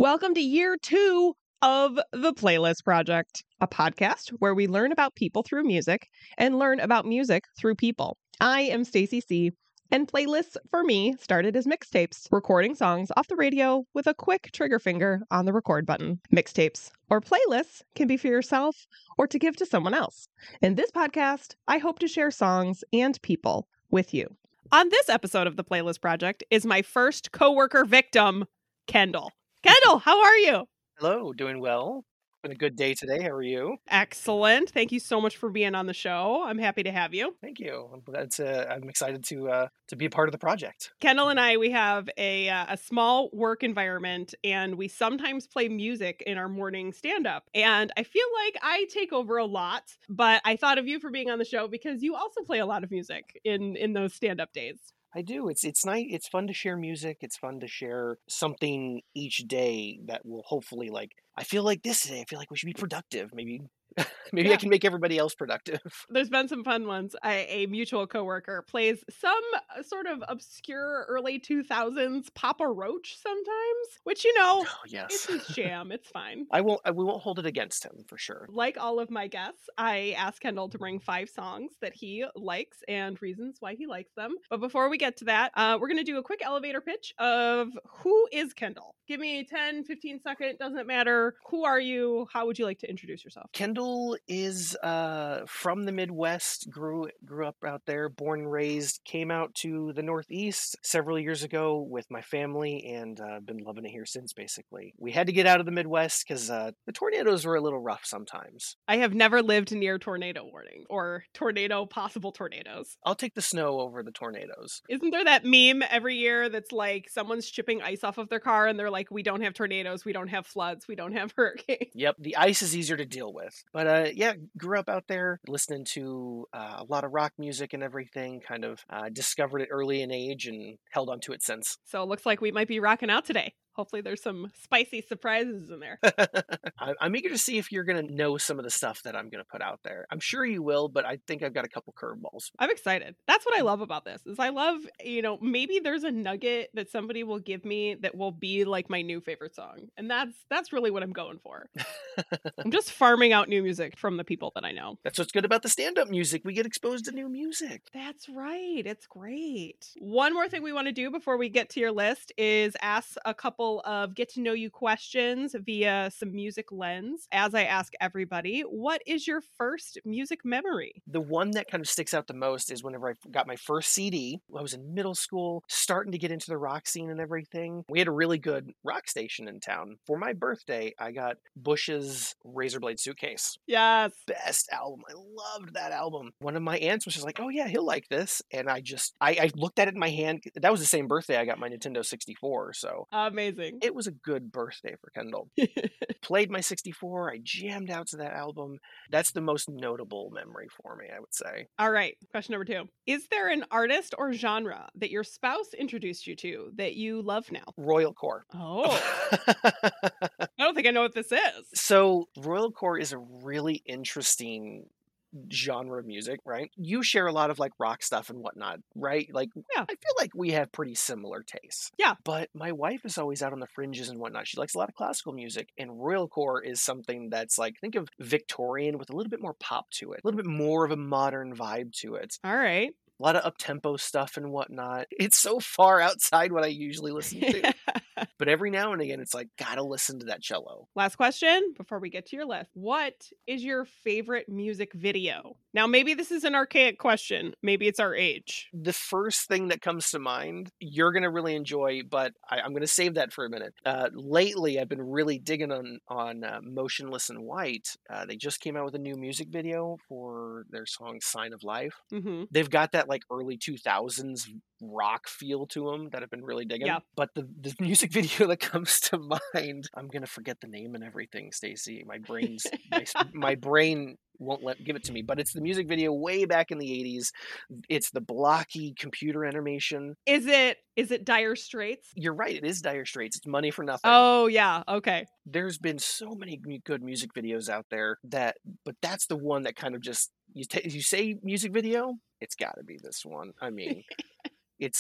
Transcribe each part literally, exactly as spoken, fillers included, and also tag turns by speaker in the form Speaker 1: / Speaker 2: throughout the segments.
Speaker 1: Welcome to year two of The Playlist Project, a podcast where we learn about people through music and learn about music through people. I am Stacey C., and playlists for me started as mixtapes, recording songs off the radio with a quick trigger finger on the record button. Mixtapes or playlists can be for yourself or to give to someone else. In this podcast, I hope to share songs and people with you. On this episode of The Playlist Project is my first coworker victim, Kendall. Kendall, how are you?
Speaker 2: Hello, doing well. Been a good day today. How are you?
Speaker 1: Excellent. Thank you so much for being on the show. I'm happy to have you.
Speaker 2: Thank you. I'm glad to, I'm excited to uh, to be a part of the project.
Speaker 1: Kendall and I, we have a uh, a small work environment, and we sometimes play music in our morning stand-up. And I feel like I take over a lot, but I thought of you for being on the show because you also play a lot of music in in those stand-up days.
Speaker 2: I do. It's it's nice. It's fun to share music. It's fun to share something each day that will hopefully, like, I feel like this day, I feel like we should be productive. Maybe maybe
Speaker 1: Yeah.
Speaker 2: I can make everybody else productive.
Speaker 1: There's been some fun ones. I, a mutual coworker plays some sort of obscure early two thousands Papa Roach sometimes, which, you know,
Speaker 2: Oh, yes.
Speaker 1: it's his jam. It's fine.
Speaker 2: I won't, I, we won't hold it against him for sure.
Speaker 1: Like all of my guests, I asked Kendall to bring five songs that he likes and reasons why he likes them. But before we get to that, uh, we're going to do a quick elevator pitch of who is Kendall. Give me ten, fifteen second, doesn't matter. Who are you? How would you like to introduce yourself?
Speaker 2: Kendall is uh, from the Midwest, grew grew up out there, born and raised, came out to the Northeast several years ago with my family, and uh, been loving it here since, basically. We had to get out of the Midwest because uh, the tornadoes were a little rough sometimes.
Speaker 1: I have never lived near tornado warning or tornado, possible tornadoes.
Speaker 2: I'll take the snow over the tornadoes.
Speaker 1: Isn't there that meme every year that's like someone's chipping ice off of their car and they're like, we don't have tornadoes, we don't have floods, we don't have hurricanes?
Speaker 2: Yep, the ice is easier to deal with. But uh, yeah, grew up out there listening to uh, a lot of rock music and everything, kind of uh, discovered it early in age and held on to it since.
Speaker 1: So it looks like we might be rocking out today. Hopefully there's some spicy surprises in there.
Speaker 2: I'm eager to see if you're going to know some of the stuff that I'm going to put out there. I'm sure you will, but I think I've got a couple curveballs.
Speaker 1: I'm excited. That's what I love about this, is I love, you know, maybe there's a nugget that somebody will give me that will be like my new favorite song. And that's that's really what I'm going for. I'm just farming out new music from the people that I know.
Speaker 2: That's what's good about the stand-up music. We get exposed to new music.
Speaker 1: That's right. It's great. One more thing we want to do before we get to your list is ask a couple of get to know you questions via some music lens. As I ask everybody, what is your first music memory?
Speaker 2: The one that kind of sticks out the most is whenever I got my first C D. I was in middle school, starting to get into the rock scene and everything. We had a really good rock station in town. For my birthday, I got Bush's Razorblade Suitcase.
Speaker 1: Yes.
Speaker 2: Best album. I loved that album. One of my aunts was just like, oh yeah, he'll like this. And I just, I, I looked at it in my hand. That was the same birthday I got my Nintendo sixty-four. So
Speaker 1: Amazing.
Speaker 2: It was a good birthday for Kendall. Played my sixty-four. I jammed out to that album. That's the most notable memory for me, I would say.
Speaker 1: All right. Question number two. Is there an artist or genre that your spouse introduced you to that you love now?
Speaker 2: Royalcore.
Speaker 1: Oh. I don't think I know what this is.
Speaker 2: So Royalcore is a really interesting genre of music, right? You share a lot of like rock stuff and whatnot, right? Like,
Speaker 1: yeah.
Speaker 2: I feel like we have pretty similar tastes.
Speaker 1: Yeah.
Speaker 2: But my wife is always out on the fringes and whatnot. She likes a lot of classical music, and Royalcore is something that's like, think of Victorian with a little bit more pop to it, a little bit more of a modern vibe to it.
Speaker 1: All right.
Speaker 2: A lot of up-tempo stuff and whatnot. It's so far outside what I usually listen to. But every now and again, it's like, gotta listen to that cello.
Speaker 1: Last question before we get to your list. What is your favorite music video? Now, maybe this is an archaic question. Maybe it's our age.
Speaker 2: The first thing that comes to mind, you're going to really enjoy, but I, I'm going to save that for a minute. Uh, lately, I've been really digging on, on uh, Motionless in White. Uh, they just came out with a new music video for their song Sign of Life.
Speaker 1: Mm-hmm.
Speaker 2: They've got that like early two thousands rock feel to them that I've been really digging.
Speaker 1: Yeah.
Speaker 2: But the, the music video that comes to mind, I'm going to forget the name and everything, Stacey. My brain's, my, my brain won't let give it to me, but it's the music video way back in the eighties. It's the blocky computer animation.
Speaker 1: Is it is it Dire Straits?
Speaker 2: You're right, it is Dire Straits. It's Money for Nothing.
Speaker 1: Oh yeah, okay.
Speaker 2: There's been so many good music videos out there that, but that's the one that kind of just, you t- you say music video, it's got to be this one. I mean, it's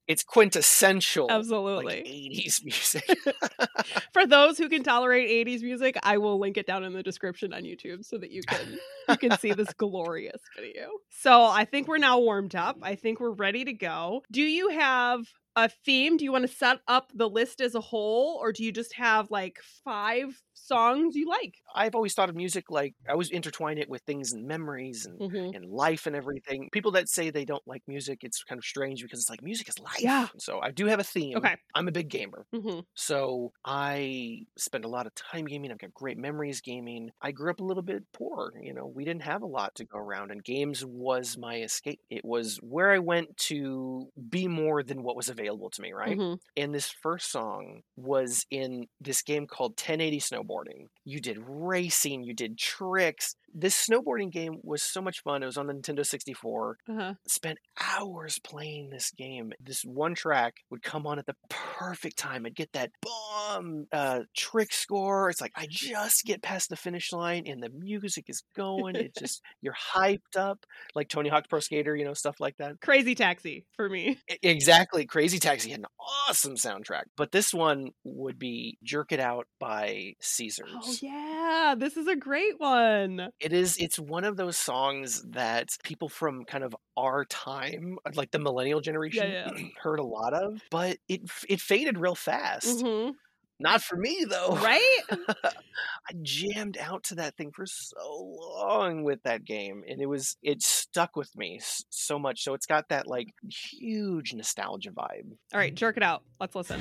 Speaker 2: it's quintessential
Speaker 1: Absolutely.
Speaker 2: like eighties music.
Speaker 1: For those who can tolerate eighties music, I will link it down in the description on YouTube so that you can you can see this glorious video. So I think we're now warmed up. I think we're ready to go. Do you have a theme? Do you want to set up the list as a whole, or do you just have like five songs you like?
Speaker 2: I've always thought of music like I always intertwine it with things and memories and,
Speaker 1: Mhm.
Speaker 2: and life and everything. People that say they don't like music, it's kind of strange because it's like music is life.
Speaker 1: Yeah.
Speaker 2: So I do have a theme.
Speaker 1: Okay.
Speaker 2: I'm a big gamer.
Speaker 1: Mm-hmm.
Speaker 2: So I spend a lot of time gaming. I've got great memories gaming. I grew up a little bit poor. You know, we didn't have a lot to go around, and games was my escape. It was where I went to be more than what was available to me, right?
Speaker 1: Mm-hmm.
Speaker 2: And this first song was in this game called ten eighty Snowboarding. You did racing, you did tricks. This snowboarding game was so much fun. It was on the Nintendo sixty-four.
Speaker 1: Uh-huh.
Speaker 2: Spent hours playing this game. This one track would come on at the perfect time. I'd get that bomb uh, trick score. It's like I just get past the finish line and the music is going. It's just, you're hyped up. Like Tony Hawk Pro Skater, you know, stuff like that.
Speaker 1: Crazy Taxi for me.
Speaker 2: Exactly. Crazy Taxi had an awesome soundtrack. But this one would be Jerk It Out by Caesars.
Speaker 1: Oh, yeah. This is a great one.
Speaker 2: It is, it's one of those songs that people from kind of our time, like the millennial generation,
Speaker 1: Yeah, yeah.
Speaker 2: heard a lot of, but it it faded real fast.
Speaker 1: Mm-hmm.
Speaker 2: Not for me, though.
Speaker 1: Right?
Speaker 2: I jammed out to that thing for so long with that game, and it was, it stuck with me so much. So it's got that like huge nostalgia vibe.
Speaker 1: All right, Jerk It Out. Let's listen.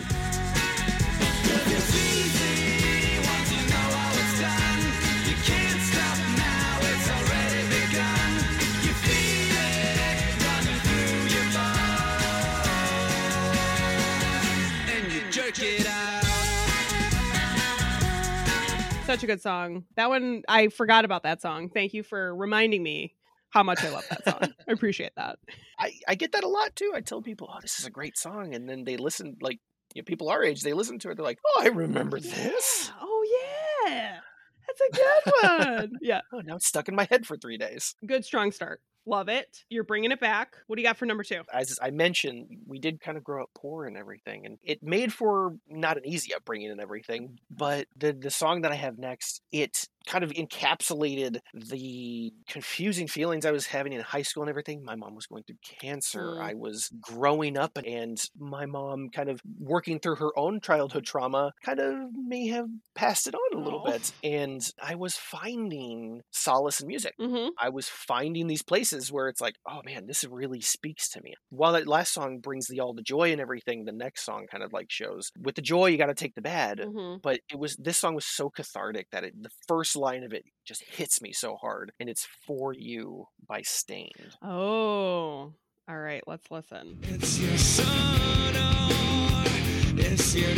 Speaker 1: Such a good song. That one, I forgot about that song. Thank you for reminding me how much I love that song. I appreciate that.
Speaker 2: I, I get that a lot too. I tell people, oh, this is a great song. And then they listen, like, you know, people our age, they listen to it. They're like, oh, I remember this.
Speaker 1: Oh, yeah. That's a good one. Yeah.
Speaker 2: Oh, now it's stuck in my head for three days.
Speaker 1: Good, strong start. Love it. You're bringing it back. What do you got for number two?
Speaker 2: As I mentioned, we did kind of grow up poor and everything, and it made for not an easy upbringing and everything, but the, the song that I have next, it kind of encapsulated the confusing feelings I was having in high school and everything. My mom was going through cancer.
Speaker 1: Mm.
Speaker 2: I was growing up, and my mom kind of working through her own childhood trauma kind of may have passed it on a little
Speaker 1: Oh.
Speaker 2: bit. And I was finding solace in music.
Speaker 1: Mm-hmm.
Speaker 2: I was finding these places where it's like, oh man, this really speaks to me. While that last song brings the all the joy and everything, the next song kind of like shows with the joy, you got to take the bad.
Speaker 1: Mm-hmm.
Speaker 2: But it was, this song was so cathartic that it, the first line of it just hits me so hard. And it's For You by Stained.
Speaker 1: Oh, all right. Let's listen.
Speaker 3: It's your son or it's your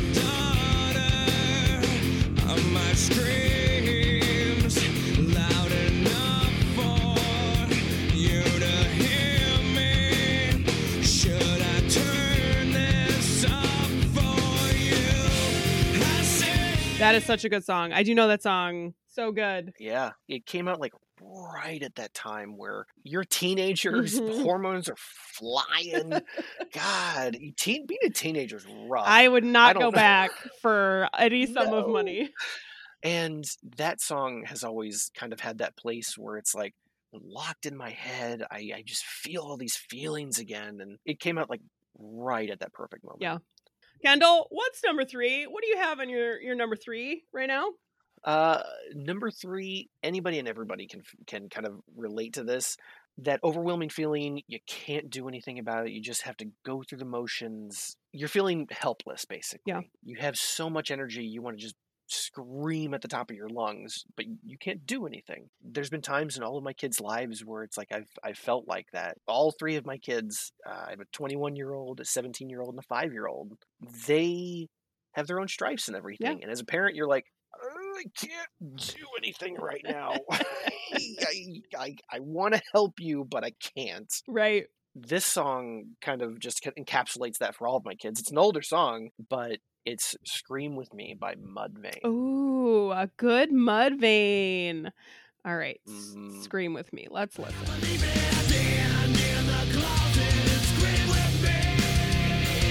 Speaker 3: daughter of my screams loud enough for you to hear me. Should I turn this up for you? I say
Speaker 1: That is such a good song. I do know that song. So good.
Speaker 2: Yeah. It came out like right at that time where you're teenagers,
Speaker 1: Mhm.
Speaker 2: hormones are flying. God, teen, being a teenager is rough.
Speaker 1: I would
Speaker 2: I
Speaker 1: not
Speaker 2: don't
Speaker 1: go
Speaker 2: know.
Speaker 1: back for any sum of
Speaker 2: No.
Speaker 1: money.
Speaker 2: And that song has always kind of had that place where it's like locked in my head. I, I just feel all these feelings again. And it came out like right at that perfect moment.
Speaker 1: Yeah. Kendall, what's number three? What do you have on your, your number three right now?
Speaker 2: Uh, number three, anybody and everybody can can kind of relate to this. That overwhelming feeling, you can't do anything about it. You just have to go through the motions. You're feeling helpless, basically.
Speaker 1: Yeah.
Speaker 2: You have so much energy, you want to just scream at the top of your lungs, but you can't do anything. There's been times in all of my kids' lives where it's like I've I've felt like that. All three of my kids, uh, I have a twenty-one-year-old, a seventeen-year-old, and a five-year-old. They have their own stripes and everything.
Speaker 1: Yeah.
Speaker 2: And as a parent, you're like, I can't do anything right now. I, I, I want to help you, but I can't.
Speaker 1: Right.
Speaker 2: This song kind of just encapsulates that for all of my kids. It's an older song, but it's Scream With Me by Mudvayne.
Speaker 1: Ooh, a good Mudvayne. All right. s-
Speaker 2: Mhm.
Speaker 1: Scream with me. Let's listen.
Speaker 3: leave it stand in the closet and scream with me.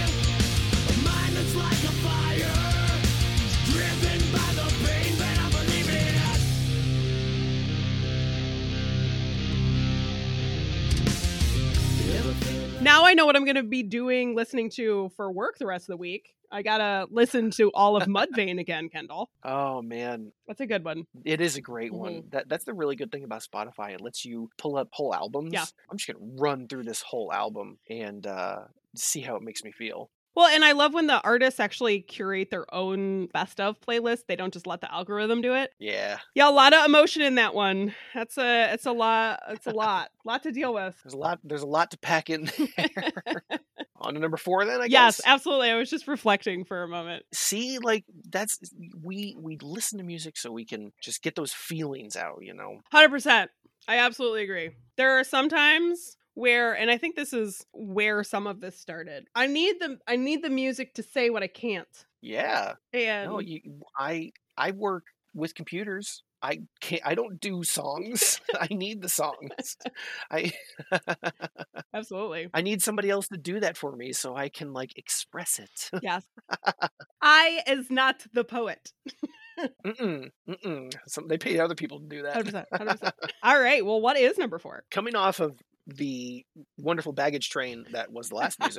Speaker 3: like a fire, driven by the pain that I believe in.
Speaker 1: Now I know what I'm going to be doing, listening to for work the rest of the week. I got to listen to all of Mudvayne again, Kendall.
Speaker 2: Oh man,
Speaker 1: That's a good one.
Speaker 2: it is a great
Speaker 1: Mhm.
Speaker 2: one. That that's the really good thing about Spotify. It lets you pull up whole albums.
Speaker 1: Yeah.
Speaker 2: I'm just gonna run through this whole album and uh, see how it makes me feel.
Speaker 1: Well, and I love when the artists actually curate their own best of playlist. They don't just let the algorithm do it.
Speaker 2: Yeah,
Speaker 1: Yeah, a lot of emotion in that one. That's a it's a lot. It's a lot. lot to deal with.
Speaker 2: there's a lot. There's a lot to pack in there. On to number four, then I
Speaker 1: Yes,
Speaker 2: guess.
Speaker 1: absolutely. I was just reflecting for a moment.
Speaker 2: See, like that's we we listen to music so we can just get those feelings out. You know.
Speaker 1: one hundred percent. I absolutely agree. There are some times where, and I think this is where some of this started. I need the I need the music to say what I can't.
Speaker 2: Yeah.
Speaker 1: And
Speaker 2: No, you. I I work with computers. I can't. I don't do songs. I need the songs. I
Speaker 1: absolutely.
Speaker 2: I need somebody else to do that for me so I can like express it.
Speaker 1: Yes. I is not the poet.
Speaker 2: Mm-mm, mm-mm. Some, they pay other people to do that.
Speaker 1: one hundred percent. one hundred percent. All right. Well, what is number four?
Speaker 2: Coming off of the wonderful baggage train that was the last music,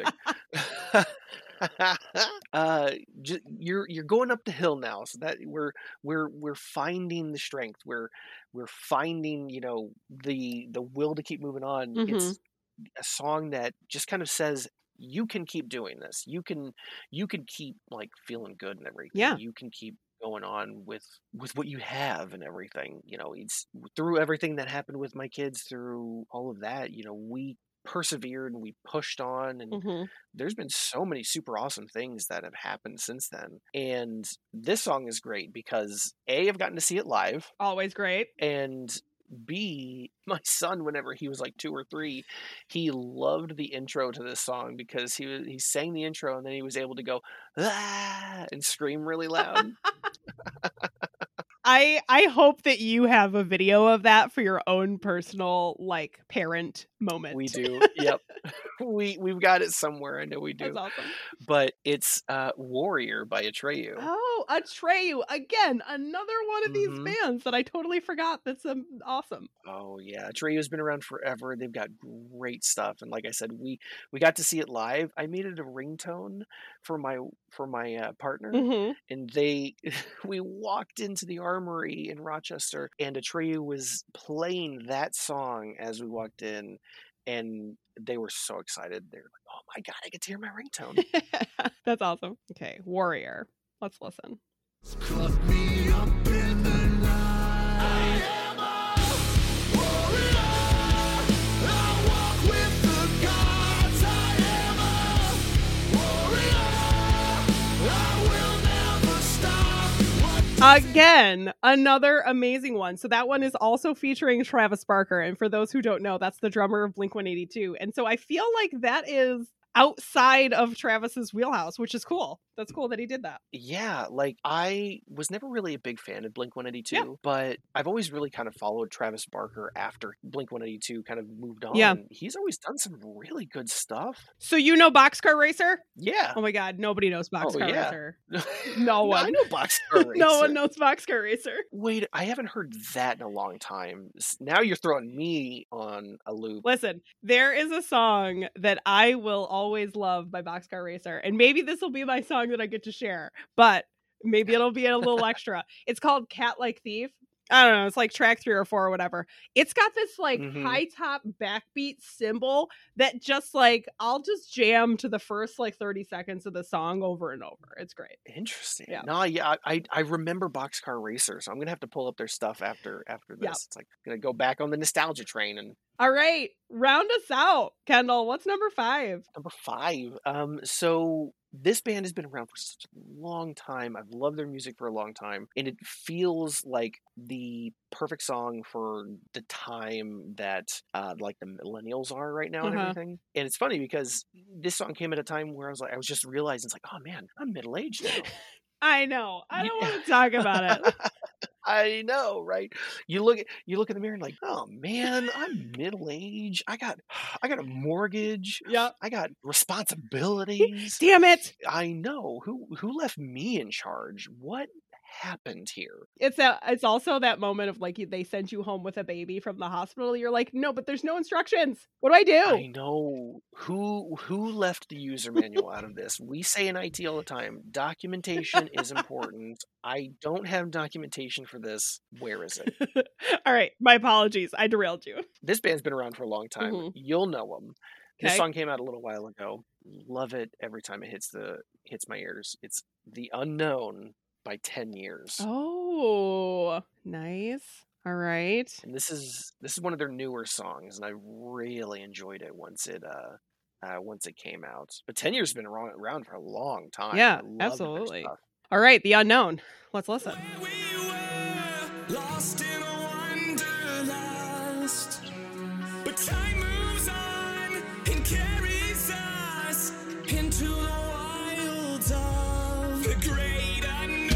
Speaker 2: uh, j- you're you're going up the hill now. So that we're we're we're finding the strength. We're we're finding you know the the will to keep moving on.
Speaker 1: Mhm.
Speaker 2: It's a song that just kind of says you can keep doing this. You can you can keep like feeling good and everything.
Speaker 1: Yeah.
Speaker 2: You can keep going on with with what you have and everything. You know, it's through everything that happened with my kids, through all of that, you know, we persevered and we pushed on, and
Speaker 1: Mhm.
Speaker 2: there's been so many super awesome things that have happened since then. And this song is great because A, I've gotten to see it live,
Speaker 1: Always great.
Speaker 2: and B, my son, whenever he was like two or three, he loved the intro to this song because he was he sang the intro and then he was able to go ah and scream really loud.
Speaker 1: I I hope that you have a video of that for your own personal like parent moment.
Speaker 2: We do, yep. we we've got it somewhere. I know we do.
Speaker 1: That's awesome.
Speaker 2: But it's uh, "Warrior" by Atreyu.
Speaker 1: Oh, Atreyu again, another one of these
Speaker 2: Mhm.
Speaker 1: bands that I totally forgot. That's um, awesome.
Speaker 2: Oh yeah, Atreyu's been around forever. They've got great stuff, and like I said, we we got to see it live. I made it a ringtone for my for my uh, partner,
Speaker 1: Mm-hmm.
Speaker 2: and they we walked into the Armory in Rochester, and Atreyu was playing that song as we walked in, and they were so excited. They're like, "Oh my god, I get to hear my ringtone!"
Speaker 1: That's awesome. Okay, Warrior. Let's listen.
Speaker 3: Cut me up in the night. I am a warrior. I walk with the gods. I am a warrior. I will never stop. What
Speaker 1: Again, another amazing one. So that one is also featuring Travis Barker. And for those who don't know, that's the drummer of Blink one eighty-two. And so I feel like that is outside of Travis's wheelhouse, which is cool. That's cool that he did that.
Speaker 2: Yeah, like I was never really a big fan of Blink one eighty-two,
Speaker 1: Yeah.
Speaker 2: but I've always really kind of followed Travis Barker after Blink one eighty-two kind of moved on.
Speaker 1: Yeah.
Speaker 2: He's always done some really good stuff.
Speaker 1: So you know Boxcar Racer?
Speaker 2: Yeah.
Speaker 1: Oh my god, nobody knows Boxcar
Speaker 2: yeah.
Speaker 1: Racer.
Speaker 2: No,
Speaker 1: No one.
Speaker 2: I know Boxcar Racer.
Speaker 1: No one knows Boxcar Racer.
Speaker 2: Wait, I haven't heard that in a long time. S- Now you're throwing me on a loop.
Speaker 1: Listen, there is a song that I will always love by Boxcar Racer, and maybe this will be my song that I get to share, but maybe it'll be a little extra. It's called Cat Like Thief. I don't know. It's like track three or four or whatever. It's got this like
Speaker 2: Mhm.
Speaker 1: high top backbeat cymbal that just like I'll just jam to the first like thirty seconds of the song over and over. It's great.
Speaker 2: Interesting.
Speaker 1: Yeah.
Speaker 2: No, yeah, I, I I remember Boxcar Racer, so I'm gonna have to pull up their stuff after after this.
Speaker 1: Yeah.
Speaker 2: It's like gonna go back on the nostalgia train. And
Speaker 1: All right, round us out, Kendall. What's number five?
Speaker 2: number five, um, so this band has been around for such a long time. I've loved their music for a long time, and it feels like the perfect song for the time that uh, like the millennials are right now and
Speaker 1: Uh-huh.
Speaker 2: everything. And it's funny because this song came at a time where I was like, I was just realizing it's like, oh man, I'm middle aged now.
Speaker 1: I know. I don't
Speaker 2: Yeah.
Speaker 1: want to talk about it.
Speaker 2: I know, right? You look at you look in the mirror and like, oh man, I'm middle age. I got I got a mortgage.
Speaker 1: Yeah.
Speaker 2: I got responsibilities.
Speaker 1: Damn it.
Speaker 2: I know who who left me in charge. What happened here?
Speaker 1: It's a, it's also that moment of like they send you home with a baby from the hospital. You're like, no, but there's no instructions. What do I do?
Speaker 2: I know who who left the user manual out of this. We say in I T all the time, documentation is important. I don't have documentation for this. Where is it?
Speaker 1: All right, my apologies. I derailed you.
Speaker 2: This band's been around for a long time.
Speaker 1: Mhm.
Speaker 2: You'll know them. This
Speaker 1: Okay.
Speaker 2: song came out a little while ago. Love it every time it hits the hits my ears. It's The Unknown by ten years.
Speaker 1: Oh, nice. All right.
Speaker 2: And this is this is one of their newer songs, and I really enjoyed it once it uh, uh once it came out. But ten years has been around, around for a long time.
Speaker 1: Yeah,
Speaker 2: I love their
Speaker 1: absolutely.
Speaker 2: stuff.
Speaker 1: All right, The Unknown. Let's listen.
Speaker 3: We were lost in a wanderlust, but time moves on and carries us into the wilds of the great unknown.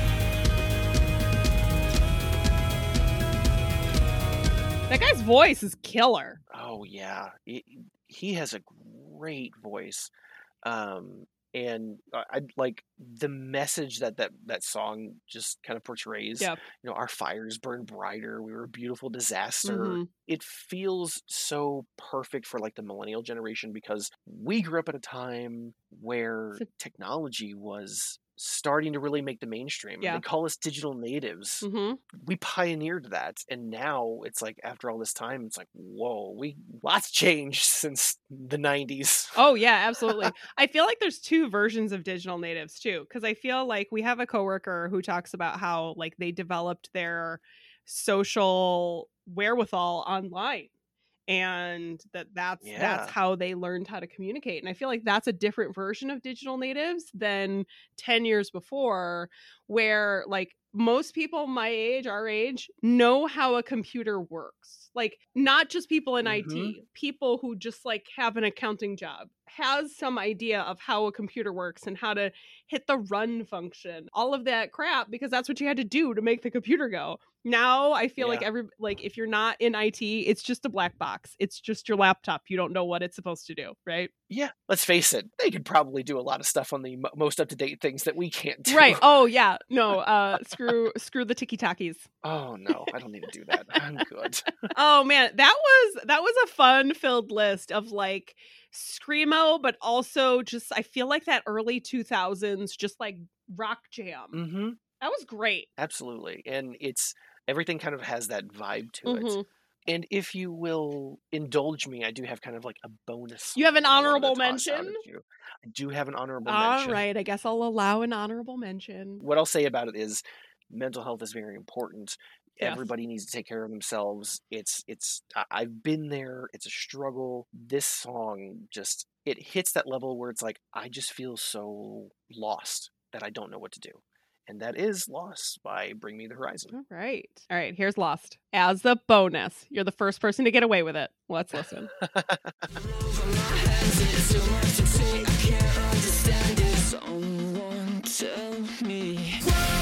Speaker 1: That guy's voice is killer.
Speaker 2: Oh yeah, it, he has a great voice, um, and I, I like the message that that that song just kind of portrays.
Speaker 1: Yeah.
Speaker 2: You know, our fires burn brighter. We were a beautiful disaster.
Speaker 1: Mhm.
Speaker 2: It feels so perfect for like the millennial generation because we grew up at a time where
Speaker 1: So-
Speaker 2: technology was starting to really make the mainstream.
Speaker 1: Yeah.
Speaker 2: They call us digital natives.
Speaker 1: Mhm.
Speaker 2: We pioneered that, and now it's like after all this time, it's like whoa, we lots changed since the nineties.
Speaker 1: Oh yeah, absolutely. I feel like there's two versions of digital natives too, because I feel like we have a coworker who talks about how like they developed their social wherewithal online, and that that's
Speaker 2: Yeah.
Speaker 1: that's how they learned how to communicate. And I feel like that's a different version of digital natives than ten years before, where like most people my age, our age, know how a computer works. Like not just people in I T, people who just like have an accounting job has some idea of how a computer works and how to hit the run function, all of that crap, because that's what you had to do to make the computer go. Now I feel like
Speaker 2: Yeah.
Speaker 1: every like if you're not in I T, it's just a black box. It's just your laptop. You don't know what it's supposed to do, right?
Speaker 2: Yeah, let's face it, they could probably do a lot of stuff on the mo- most up to date things that we can't do.
Speaker 1: Right. Oh yeah. No, uh screw screw the tiki takis.
Speaker 2: Oh no, I don't need to do that. I'm good.
Speaker 1: Oh man, that was that was a fun filled list of like screamo, but also just I feel like that early two thousands just like rock jam.
Speaker 2: Mm-hmm.
Speaker 1: That was great.
Speaker 2: Absolutely, and it's everything kind of has that vibe to it.
Speaker 1: Mhm.
Speaker 2: And if you will indulge me, I do have kind of like a bonus.
Speaker 1: You have an
Speaker 2: song that I wanted to
Speaker 1: honorable
Speaker 2: toss out
Speaker 1: mention?
Speaker 2: at you. I do have an honorable
Speaker 1: All
Speaker 2: mention.
Speaker 1: right, I guess I'll allow an honorable mention.
Speaker 2: What I'll say about it is mental health is very important.
Speaker 1: Yes.
Speaker 2: Everybody needs to take care of themselves. It's it's I- I've been there. It's a struggle. This song just it hits that level where it's like I just feel so lost that I don't know what to do. And that is Lost by Bring Me the Horizon.
Speaker 1: All right. All right, here's Lost. As the bonus, you're the first person to get away with it. Let's listen.
Speaker 3: Someone tell me.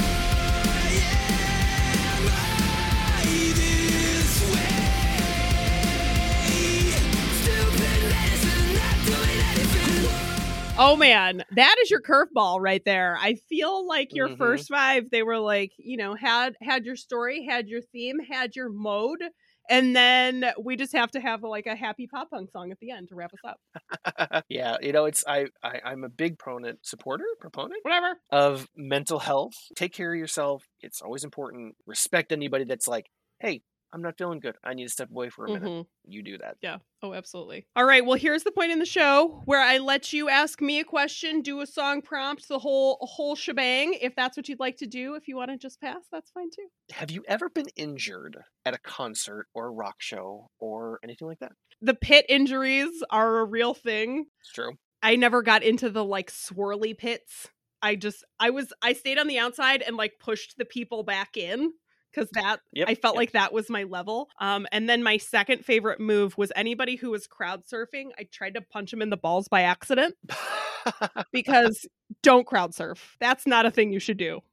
Speaker 1: Oh man, that is your curveball right there. I feel like your
Speaker 2: Mhm.
Speaker 1: first five, they were like, you know, had had your story, had your theme, had your mode, and then we just have to have like a happy pop punk song at the end to wrap us up.
Speaker 2: Yeah, you know, it's I, I I'm a big proponent, supporter, proponent
Speaker 1: Whatever.
Speaker 2: of mental health. Take care of yourself. It's always important. Respect anybody that's like, hey, I'm not feeling good. I need to step away for a minute.
Speaker 1: Mhm.
Speaker 2: You do that.
Speaker 1: Yeah. Oh, absolutely. All right. Well, here's the point in the show where I let you ask me a question, do a song prompt, the whole whole shebang. If that's what you'd like to do, if you want to just pass, that's fine too.
Speaker 2: Have you ever been injured at a concert or a rock show or anything like that?
Speaker 1: The pit injuries are a real thing.
Speaker 2: It's true.
Speaker 1: I never got into the like swirly pits. I just I was I stayed on the outside and like pushed the people back in because that
Speaker 2: Yep,
Speaker 1: I felt
Speaker 2: yep.
Speaker 1: like that was my level. Um, and then my second favorite move was anybody who was crowd surfing. I tried to punch them in the balls by accident because don't crowd surf. That's not a thing you should do.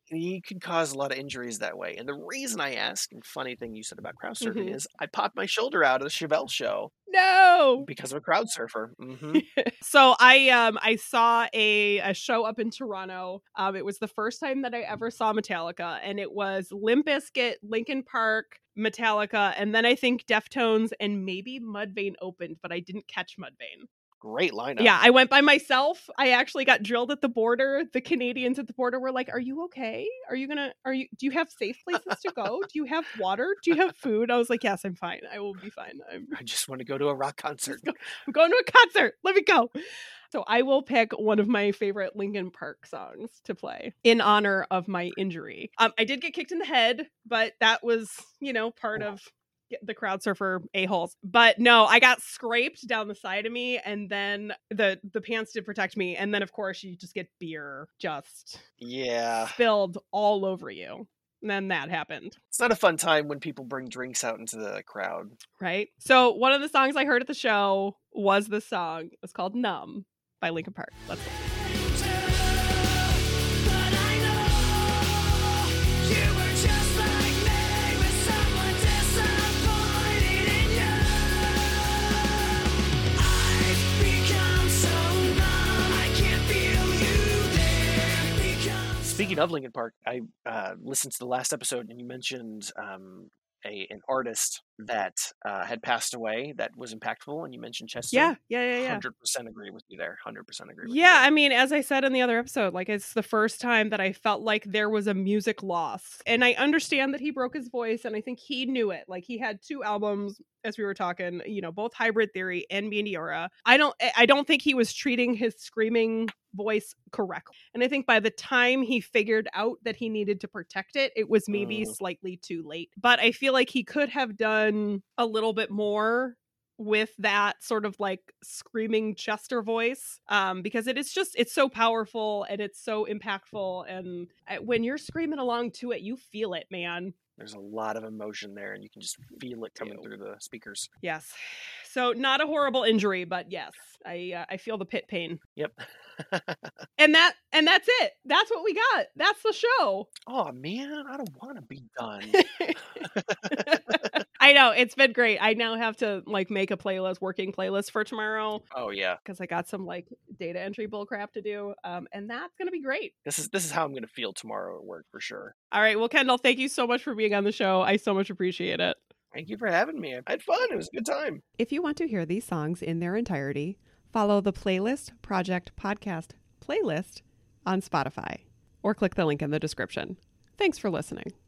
Speaker 2: you can cause a lot of injuries that way. And the reason I ask, and funny thing you said about crowd surfing,
Speaker 1: Mhm.
Speaker 2: is I popped my shoulder out of the Chevelle show
Speaker 1: No.
Speaker 2: because of a crowd surfer. hmm
Speaker 1: So I um I saw a a show up in Toronto. Um, it was the first time that I ever saw Metallica, and it was Limp Bizkit, Linkin Park, Metallica, and then I think Deftones and maybe Mudvayne opened, but I didn't catch Mudvayne.
Speaker 2: Great lineup.
Speaker 1: Yeah, I went by myself. I actually got drilled at the border. The Canadians at the border were like, "Are you okay? Are you gonna? Are you? Do you have safe places to go? Do you have water? Do you have food?" I was like, "Yes, I'm fine. I will be fine. I'm,
Speaker 2: I just want to go to a rock concert.
Speaker 1: I'm going to a concert. Let me go." So I will pick one of my favorite Linkin Park songs to play in honor of my injury. Um, I did get kicked in the head, but that was, you know, part of the crowd surfer a-holes. But no, I got scraped down the side of me, and then the the pants did protect me, and then of course you just get beer just
Speaker 2: Yeah.
Speaker 1: spilled all over you. And then that happened.
Speaker 2: It's not a fun time when people bring drinks out into the crowd.
Speaker 1: Right? So one of the songs I heard at the show was this song. It's called Numb by Linkin Park. Let's listen.
Speaker 3: But I know you were just like me, with someone disappointed in you. I've become so numb, I can't feel you there. Become
Speaker 2: Speaking of Linkin Park, I uh, listened to the last episode and you mentioned um, a an artist that uh, had passed away that was impactful, and you mentioned Chester.
Speaker 1: Yeah, yeah, yeah, yeah.
Speaker 2: one hundred percent agree with you there. one hundred percent agree with you.
Speaker 1: Yeah,
Speaker 2: there.
Speaker 1: I mean, as I said in the other episode, like it's the first time that I felt like there was a music loss. And I understand that he broke his voice, and I think he knew it. Like he had two albums, as we were talking, you know, both Hybrid Theory and Meteora. I don't I don't think he was treating his screaming voice correctly. And I think by the time he figured out that he needed to protect it, it was maybe
Speaker 2: Mm.
Speaker 1: slightly too late. But I feel like he could have done a little bit more with that sort of like screaming Chester voice, um because it is just it's so powerful and it's so impactful, and I, when you're screaming along to it, you feel it, man.
Speaker 2: There's a lot of emotion there, and you can just feel it coming
Speaker 1: Ew.
Speaker 2: through the speakers.
Speaker 1: Yes, so not a horrible injury, but yes, I uh, I feel the pit pain,
Speaker 2: Yep.
Speaker 1: and that and that's it. That's what we got. That's the show.
Speaker 2: Oh man, I don't want to be done.
Speaker 1: I know, it's been great. I now have to like make a playlist, working playlist for tomorrow,
Speaker 2: Oh yeah,
Speaker 1: because I got some like data entry bull crap to do, um, and that's gonna be great.
Speaker 2: this is this is how I'm gonna feel tomorrow at work for sure.
Speaker 1: All right, well, Kendall, thank you so much for being on the show. I so much appreciate it.
Speaker 2: Thank you for having me. I had fun. It was a good time.
Speaker 1: If you want to hear these songs in their entirety, follow the Playlist Project podcast playlist on Spotify or click the link in the description. Thanks for listening.